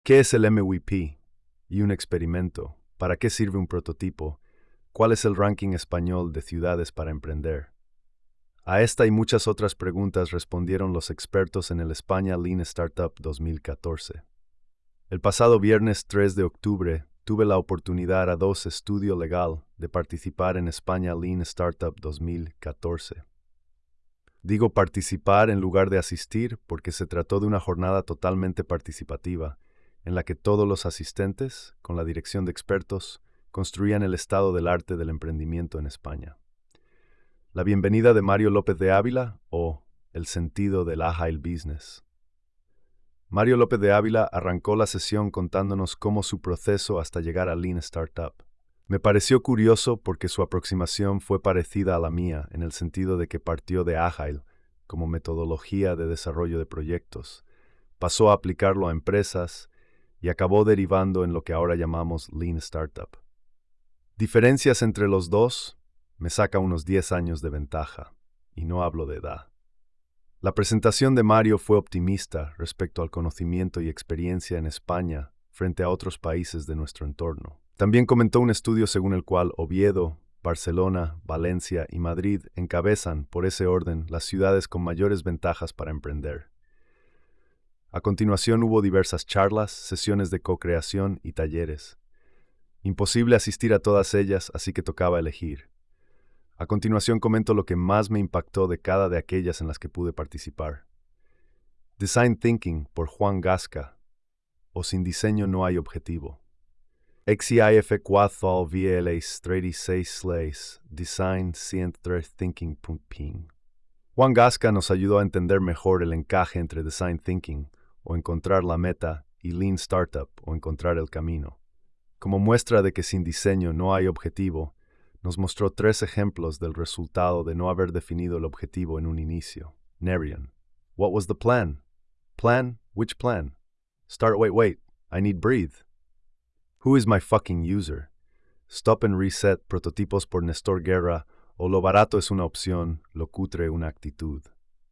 ¿Qué es el MVP y un experimento? ¿Para qué sirve un prototipo? ¿Cuál es el ranking español de ciudades para emprender? A esta y muchas otras preguntas respondieron los expertos en el España Lean Startup 2014. El pasado viernes 3 de octubre tuve la oportunidad a dos estudio legal de participar en España Lean Startup 2014. Digo participar en lugar de asistir porque se trató de una jornada totalmente participativa, en la que todos los asistentes, con la dirección de expertos, construían el estado del arte del emprendimiento en España. La bienvenida de Mario López de Ávila o el sentido del Agile Business. Mario López de Ávila arrancó la sesión contándonos cómo su proceso hasta llegar a Lean Startup. Me pareció curioso porque su aproximación fue parecida a la mía en el sentido de que partió de Agile como metodología de desarrollo de proyectos, pasó a aplicarlo a empresas y acabó derivando en lo que ahora llamamos Lean Startup. Diferencias entre los dos me saca unos 10 años de ventaja, y no hablo de edad. La presentación de Mario fue optimista respecto al conocimiento y experiencia en España frente a otros países de nuestro entorno. También comentó un estudio según el cual Oviedo, Barcelona, Valencia y Madrid encabezan, por ese orden, las ciudades con mayores ventajas para emprender. A continuación hubo diversas charlas, sesiones de co-creación y talleres. Imposible asistir a todas ellas, así que tocaba elegir. A continuación comento lo que más me impactó de cada de aquellas en las que pude participar. Design Thinking por Juan Gasca, o Sin diseño no hay objetivo. XIF 4 VLAs 36 Slays, Design Thinking. Juan Gasca nos ayudó a entender mejor el encaje entre Design Thinking, o encontrar la meta, y Lean Startup, o encontrar el camino. Como muestra de que sin diseño no hay objetivo, nos mostró 3 ejemplos del resultado de no haber definido el objetivo en un inicio. Nerian. What was the plan? Plan? Which plan? Start, wait. I need breathe. Who is my fucking user? Stop and Reset, prototipos por Néstor Guerra, o lo barato es una opción, lo cutre una actitud.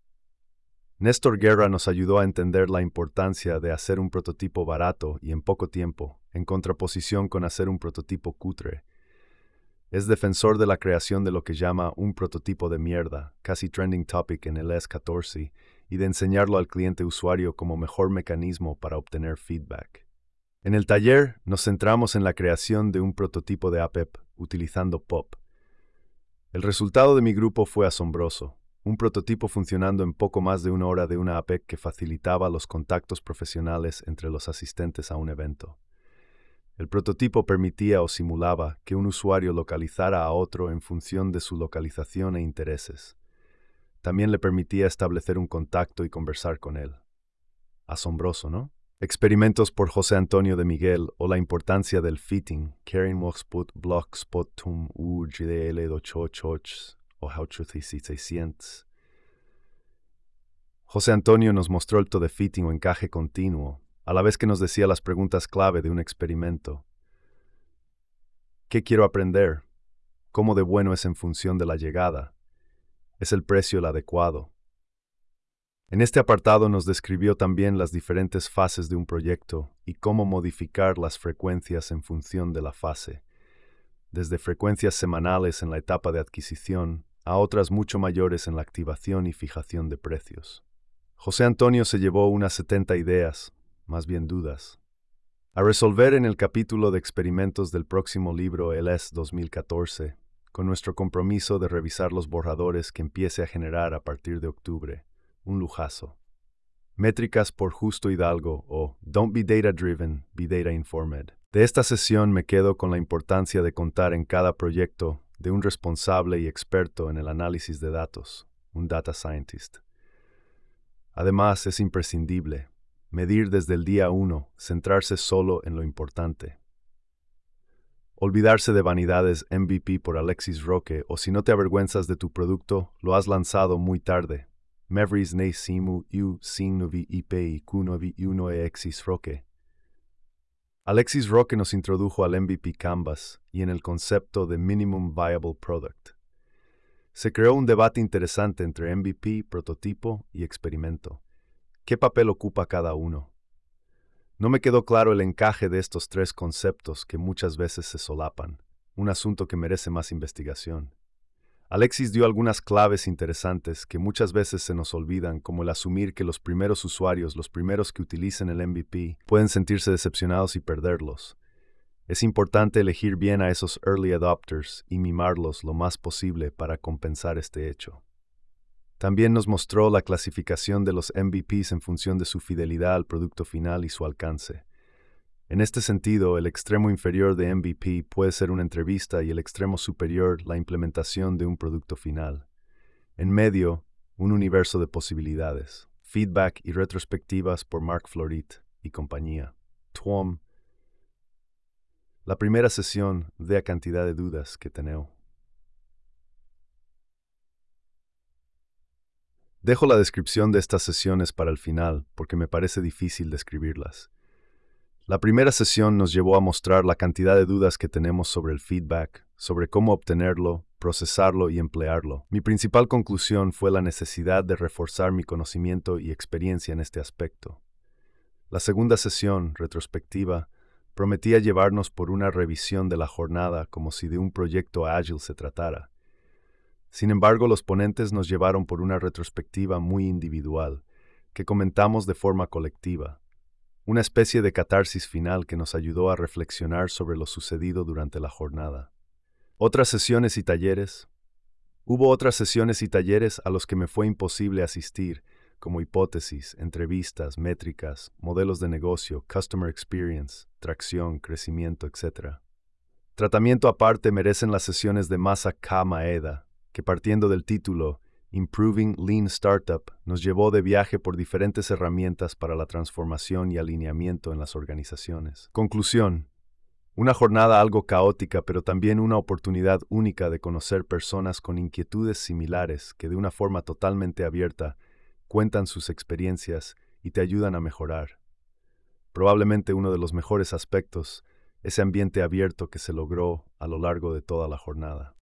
Néstor Guerra nos ayudó a entender la importancia de hacer un prototipo barato y en poco tiempo, en contraposición con hacer un prototipo cutre. Es defensor de la creación de lo que llama un prototipo de mierda, casi trending topic en el S14, y de enseñarlo al cliente usuario como mejor mecanismo para obtener feedback. En el taller nos centramos en la creación de un prototipo de app utilizando POP. El resultado de mi grupo fue asombroso. Un prototipo funcionando en poco más de 1 hora de una app que facilitaba los contactos profesionales entre los asistentes a un evento. El prototipo permitía o simulaba que un usuario localizara a otro en función de su localización e intereses. También le permitía establecer un contacto y conversar con él. Asombroso, ¿no? Experimentos por José Antonio de Miguel o la importancia del fitting, Karen Workspot, Blockspot, Tum, GDL, Dochochoch o Haucho600. José Antonio nos mostró el to de fitting o encaje continuo, a la vez que nos decía las preguntas clave de un experimento. ¿Qué quiero aprender? ¿Cómo de bueno es en función de la llegada? ¿Es el precio el adecuado? En este apartado nos describió también las diferentes fases de un proyecto y cómo modificar las frecuencias en función de la fase, desde frecuencias semanales en la etapa de adquisición a otras mucho mayores en la activación y fijación de precios. José Antonio se llevó unas 70 ideas, más bien dudas, a resolver en el capítulo de experimentos del próximo libro LS 2014, con nuestro compromiso de revisar los borradores que empiece a generar a partir de octubre. Un lujazo. Métricas por Justo Hidalgo o Don't be data driven, be data informed. De esta sesión me quedo con la importancia de contar en cada proyecto de un responsable y experto en el análisis de datos, un data scientist. Además, es imprescindible medir desde el día 1, centrarse solo en lo importante. Olvidarse de vanidades MVP por Alexis Roque o si no te avergüenzas de tu producto, lo has lanzado muy tarde. Mevris ne simu u sin novi IP y kunovi uno exis Roque. Alexis Roque nos introdujo al MVP Canvas y en el concepto de Minimum Viable Product. Se creó un debate interesante entre MVP, prototipo y experimento. ¿Qué papel ocupa cada uno? No me quedó claro el encaje de estos tres conceptos que muchas veces se solapan, un asunto que merece más investigación. Alexis dio algunas claves interesantes que muchas veces se nos olvidan, como el asumir que los primeros usuarios, los primeros que utilicen el MVP, pueden sentirse decepcionados y perderlos. Es importante elegir bien a esos early adopters y mimarlos lo más posible para compensar este hecho. También nos mostró la clasificación de los MVPs en función de su fidelidad al producto final y su alcance. En este sentido, el extremo inferior de MVP puede ser una entrevista y el extremo superior la implementación de un producto final. En medio, un universo de posibilidades, feedback y retrospectivas por Mark Florit y compañía. TWOM. La primera sesión de a cantidad de dudas que tenemos. Dejo la descripción de estas sesiones para el final porque me parece difícil describirlas. La primera sesión nos llevó a mostrar la cantidad de dudas que tenemos sobre el feedback, sobre cómo obtenerlo, procesarlo y emplearlo. Mi principal conclusión fue la necesidad de reforzar mi conocimiento y experiencia en este aspecto. La segunda sesión, retrospectiva, prometía llevarnos por una revisión de la jornada como si de un proyecto ágil se tratara. Sin embargo, los ponentes nos llevaron por una retrospectiva muy individual, que comentamos de forma colectiva, una especie de catarsis final que nos ayudó a reflexionar sobre lo sucedido durante la jornada. Otras sesiones y talleres. Hubo otras sesiones y talleres a los que me fue imposible asistir, como hipótesis, entrevistas, métricas, modelos de negocio, customer experience, tracción, crecimiento, etc. Tratamiento aparte merecen las sesiones de Masa K. Maeda, que partiendo del título Improving Lean Startup nos llevó de viaje por diferentes herramientas para la transformación y alineamiento en las organizaciones. Conclusión. Una jornada algo caótica, pero también una oportunidad única de conocer personas con inquietudes similares que de una forma totalmente abierta cuentan sus experiencias y te ayudan a mejorar. Probablemente uno de los mejores aspectos, ese ambiente abierto que se logró a lo largo de toda la jornada.